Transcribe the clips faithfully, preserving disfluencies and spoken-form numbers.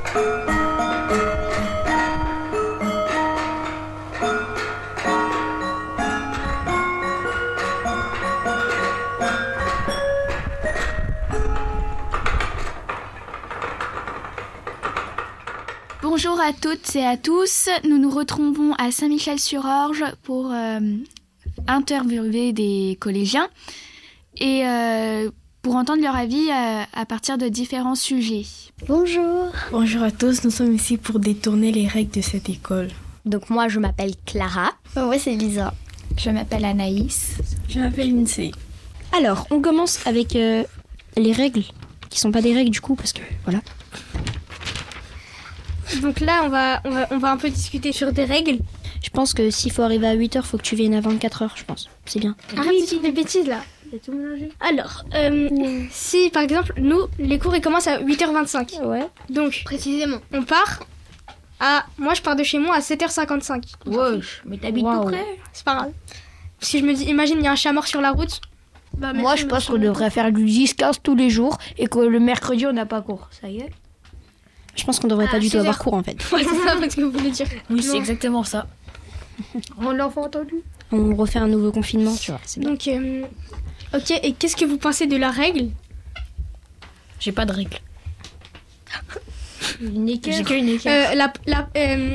Bonjour à toutes et à tous, nous nous retrouvons à Saint-Michel-sur-Orge pour euh, interviewer des collégiens et euh, pour entendre leur avis à, à partir de différents sujets. Bonjour. Bonjour à tous, nous sommes ici pour détourner les règles de cette école. Donc moi je m'appelle Clara. Oh, ouais, c'est Lisa. Je m'appelle Anaïs. Je m'appelle Lindsay. Alors, on commence avec euh, les règles, qui sont pas des règles du coup, parce que voilà. Donc là, on va, on va, on va un peu discuter sur des règles. Je pense que s'il faut arriver à huit heures, faut que tu viennes à vingt-quatre heures, je pense. C'est bien. Arrête de dire des bêtises là. Tout mélangé. Alors, euh, mmh. si par exemple, nous, les cours ils commencent à huit heures vingt-cinq. Ouais. Donc, précisément, on part à. Moi, je pars de chez moi à sept heures cinquante-cinq. Wesh, mais t'habites Wow. Tout près. C'est pas grave. Si je me dis, imagine, il y a un chat mort sur la route. Bah, moi, je pense qu'on devrait faire du dix quinze tous les jours et que le mercredi, on n'a pas cours. Ça y est. Je pense qu'on devrait Ah, pas du tout seize avoir heures. cours en fait. Ouais, c'est ça ce que vous voulez dire. Oui, Non. c'est exactement ça. On l'a entendu. On refait un nouveau confinement, tu vois. C'est bien. Donc, euh, ok, et qu'est-ce que vous pensez de la règle? J'ai pas de règles. Une équerre. J'ai qu'une euh, la, la, euh,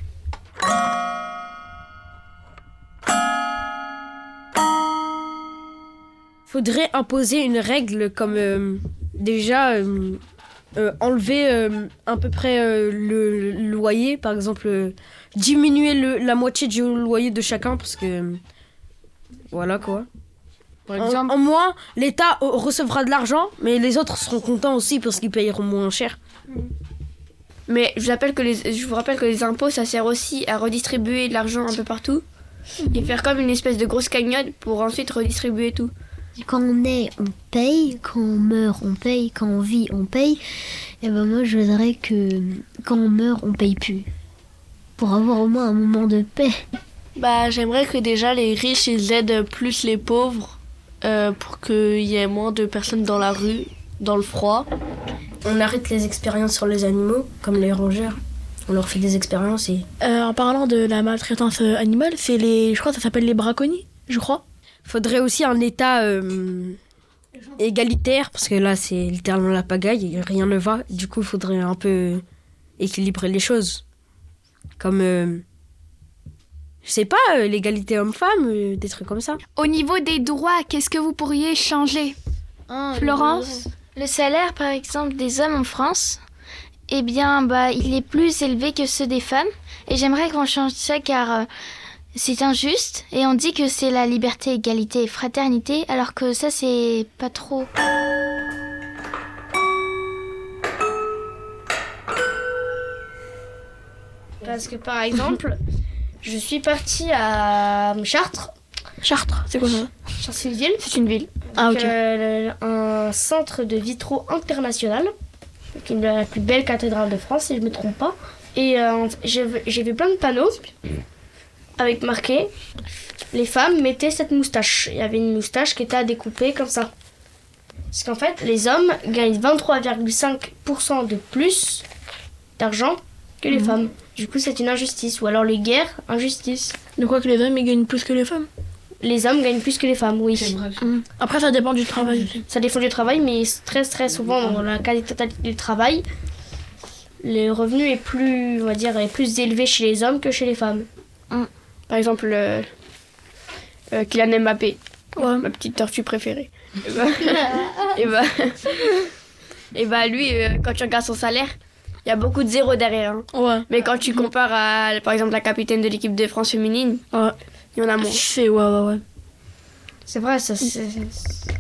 Faudrait imposer une règle comme euh, déjà euh, euh, enlever euh, à peu près euh, le, le loyer, par exemple euh, diminuer le, la moitié du loyer de chacun parce que euh, voilà quoi. Par En, exemple, en moins, l'État euh, recevra de l'argent, mais les autres seront contents aussi parce qu'ils payeront moins cher. Mais je vous rappelle que les, je vous rappelle que les impôts, ça sert aussi à redistribuer de l'argent un peu partout et faire comme une espèce de grosse cagnotte pour ensuite redistribuer tout. Quand on est, on paye. Quand on meurt, on paye. Quand on vit, on paye. Et ben moi, je voudrais que quand on meurt, on paye plus. Pour avoir au moins un moment de paix. Bah, j'aimerais que déjà les riches, ils aident plus les pauvres euh, pour qu'il y ait moins de personnes dans la rue, dans le froid. On arrête les expériences sur les animaux, comme les rongeurs. On leur fait des expériences et... Euh, en parlant de la maltraitance euh, animale, c'est les, je crois que ça s'appelle les braconniers, je crois. Faudrait aussi un État euh, égalitaire, parce que là, c'est littéralement la pagaille, et rien ne va. Du coup, il faudrait un peu équilibrer les choses. Comme, euh, je sais pas, euh, l'égalité homme-femme, euh, des trucs comme ça. Au niveau des droits, qu'est-ce que vous pourriez changer? Ah, Florence? Le salaire, par exemple, des hommes en France, eh bien, bah, il est plus élevé que ceux des femmes. Et j'aimerais qu'on change ça car euh, c'est injuste. Et on dit que c'est la liberté, égalité et fraternité, alors que ça, c'est pas trop. Parce que par exemple, je suis partie à Chartres. Chartres, c'est quoi ça? Chartres, c'est une ville. C'est une ville. Ah, ok. Euh, un centre de vitraux international, qui est la plus belle cathédrale de France, si je ne me trompe pas. Et euh, j'ai vu- j'ai vu plein de panneaux avec marqué les femmes mettaient cette moustache. Il y avait une moustache qui était à découper comme ça. Parce qu'en fait, les hommes gagnent vingt-trois virgule cinq pour cent de plus d'argent que les Mhm. femmes. Du coup, c'est une injustice. Ou alors les guerres, injustice. De quoi que les hommes ils gagnent plus que les femmes? Les hommes gagnent plus que les femmes, oui. Mmh. Après, ça dépend du travail aussi. Ça dépend du travail, mais très très souvent, dans la quasi-totalité du travail, le revenu est plus, on va dire, est plus élevé chez les hommes que chez les femmes. Mm. Par exemple, euh, euh, Kylian Mbappé, Ouais. ma petite tortue préférée. Et bah, et bah, et bah, lui, euh, quand tu regardes son salaire, il y a beaucoup de zéros derrière. hein. Ouais. Mais quand tu compares à, par exemple, la capitaine de l'équipe de France féminine, Ouais. il y en a moins. C'est ouais, ouais, ouais. C'est vrai, ça. c'est- c'est-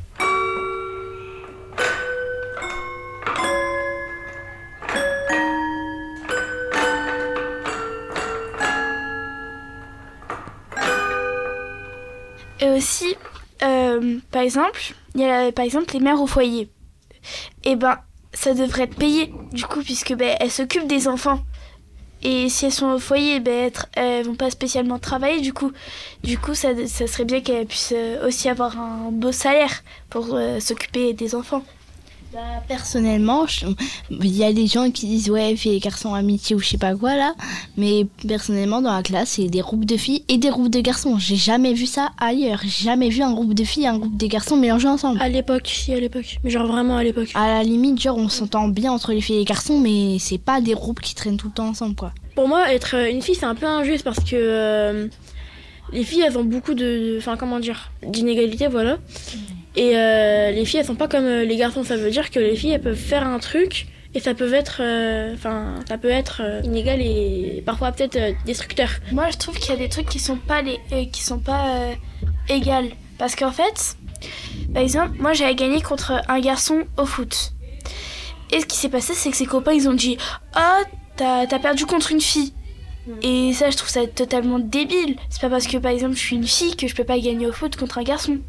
Et aussi, euh, par exemple, il y a la- par exemple les mères au foyer. Et ben, ça devrait être payé, du coup, puisque ben, elles s'occupent des enfants. Et si elles sont au foyer, ben, être- elles vont pas spécialement travailler, du coup. Du coup, ça, ça serait bien qu'elles puissent euh, aussi avoir un beau salaire pour euh, s'occuper des enfants. Bah, personnellement, je- il y a des gens qui disent ouais, filles et garçons amitié ou je sais pas quoi là, mais personnellement dans la classe, c'est des groupes de filles et des groupes de garçons. J'ai jamais vu ça ailleurs. J'ai jamais vu un groupe de filles et un groupe de garçons mélangés ensemble. À l'époque, si, à l'époque. Mais genre vraiment à l'époque. À la limite, genre on s'entend bien entre les filles et les garçons, mais c'est pas des groupes qui traînent tout le temps ensemble quoi. Pour moi, être euh, une fille, c'est un peu injuste parce que euh, les filles, elles ont beaucoup de. Enfin, comment dire d'inégalités, voilà. Et euh, les filles, elles sont pas comme euh, les garçons. Ça veut dire que les filles, elles peuvent faire un truc et ça peut être. Enfin, ça peut être euh, inégal et parfois peut-être euh, destructeur. Moi, je trouve qu'il y a des trucs qui sont pas, les, euh, qui sont pas euh, égales. Parce qu'en fait, par exemple, moi, j'avais gagné contre un garçon au foot. Et ce qui s'est passé, c'est que ses copains, ils ont dit « Oh, t'as, t'as perdu contre une fille ». Et ça, je trouve ça totalement débile. C'est pas parce que, par exemple, je suis une fille que je peux pas gagner au foot contre un garçon.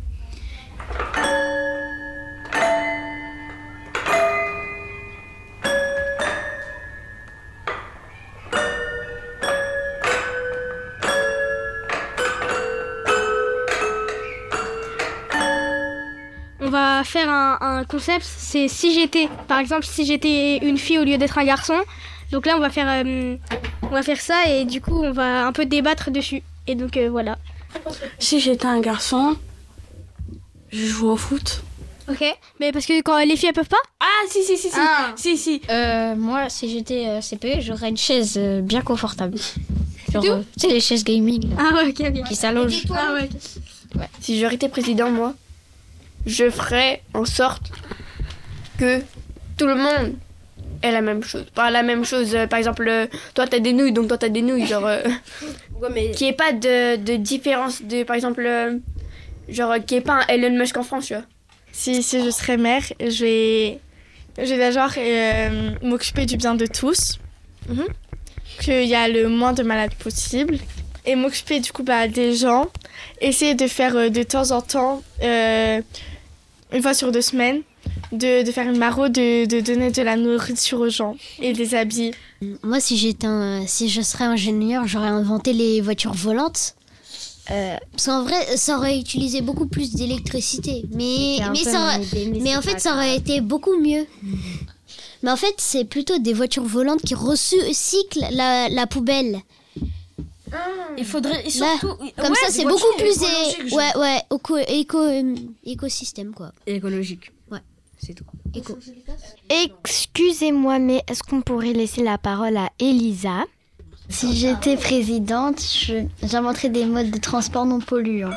On va faire un, un concept, c'est si j'étais, par exemple, si j'étais une fille au lieu d'être un garçon. Donc là, on va faire, euh, on va faire ça et du coup, on va un peu débattre dessus. Et donc euh, voilà. Si j'étais un garçon, je joue au foot. Ok. Mais parce que quand les filles elles peuvent pas. Ah si si si si Ah. si si. Euh, moi, si j'étais euh, C P E, j'aurais une chaise euh, bien confortable. Genre, tout euh, tu sais, les chaises gaming là, Ah ouais, ok, ok. qui s'allongent. Ah ouais. Si j'aurais été président, moi, je ferais en sorte que tout le monde ait la même chose. Pas la même chose, euh, par exemple, euh, toi t'as des nouilles, donc toi t'as des nouilles, genre... euh, qu'il n'y ait pas de, de différence, de, par exemple, euh, genre qu'il n'y ait pas un Elon Musk en France, tu vois. Si, si je serais mère, je vais, je vais genre euh, m'occuper du bien de tous, Mhm. qu'il y a le moins de malades possible, et m'occuper du coup bah, des gens, essayer de faire euh, de temps en temps, euh, une fois sur deux semaines, de, de faire une maraude, de, de donner de la nourriture aux gens et des habits. Moi, si j'étais un- si je serais ingénieur, j'aurais inventé les voitures volantes. Euh, parce qu'en vrai, ça aurait utilisé beaucoup plus d'électricité. Mais, mais, ça aurait- mais en fait, ça aurait été beaucoup mieux. Mais en fait, c'est plutôt des voitures volantes qui recyclent la, la poubelle. Il faudrait et Là, surtout Comme ouais, ça, des c'est voitures beaucoup plus... écologiques, é- je- Ouais, ouais, éco, éco, euh, écosystème, quoi. Écologique. Ouais. C'est tout. Éco. Excusez-moi, mais est-ce qu'on pourrait laisser la parole à Elisa? Si j'étais présidente, je- j'inventerais des modes de transport non polluants.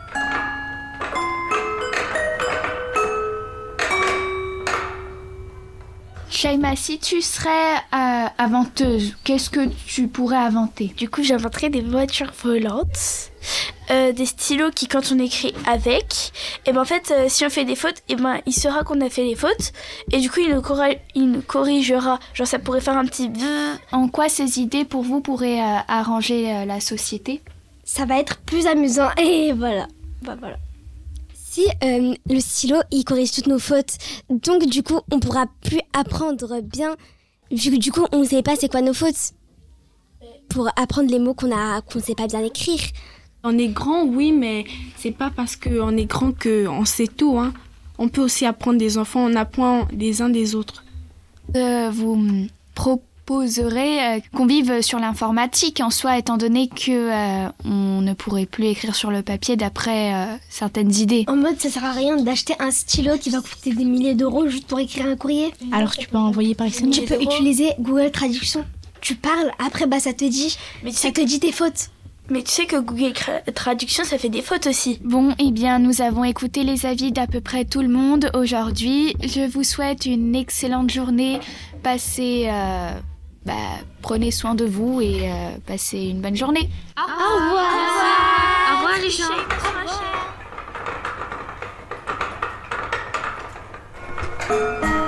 Shaima, si tu serais euh, inventeuse, qu'est-ce que tu pourrais inventer? Du coup, j'inventerais des voitures volantes, euh, des stylos qui, quand on écrit avec, et ben en fait, euh, si on fait des fautes, et ben il saura qu'on a fait les fautes, et du coup, il nous, corri- il nous corrigera. Genre, ça pourrait faire un petit. En quoi ces idées pour vous pourraient euh, arranger euh, la société? Ça va être plus amusant et voilà. Bah voilà. Si euh, le stylo il corrige toutes nos fautes, donc du coup on pourra plus apprendre bien, vu que du coup on ne sait pas c'est quoi nos fautes, pour apprendre les mots qu'on a qu'on sait pas bien écrire. On est grand, oui, mais c'est pas parce qu'on est grand qu'on sait tout. Hein. On peut aussi apprendre des enfants, on apprend les uns des autres. Euh, vous me proposerez euh, qu'on vive sur l'informatique en soi, étant donné que euh, on ne pourrait plus écrire sur le papier d'après euh, certaines idées. En mode ça sert à rien d'acheter un stylo qui va coûter des milliers d'euros juste pour écrire un courrier. Alors tu peux envoyer par S M S. Tu peux utiliser Google Traduction. Tu parles, après bah ça te dit, Mais tu ça sais te dit tes fautes. Mais tu sais que Google Tra- Traduction, ça fait des fautes aussi. Bon, eh bien, nous avons écouté les avis d'à peu près tout le monde aujourd'hui. Je vous souhaite une excellente journée. Passez, euh, bah, prenez soin de vous et euh, passez une bonne journée. Au revoir. Au revoir les gens. Au revoir.